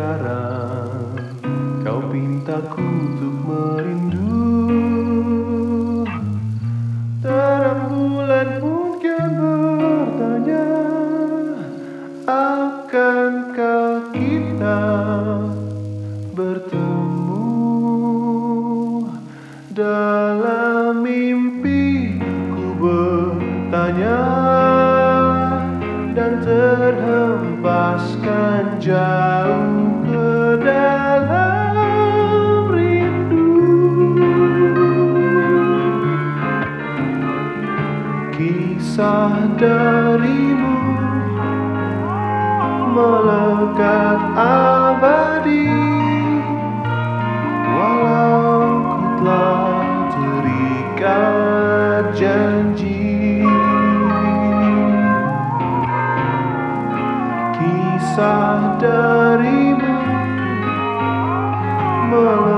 sekarang kau pintaku untuk merindu. Terang bulan mungkin bertanya, akankah kita bertemu? Dalam mimpi ku bertanya dan terhempaskan jauh ke dalam rindu. Kisah darimu melekat abadi, walau ku telah terikat janji. Kisah darimu melekat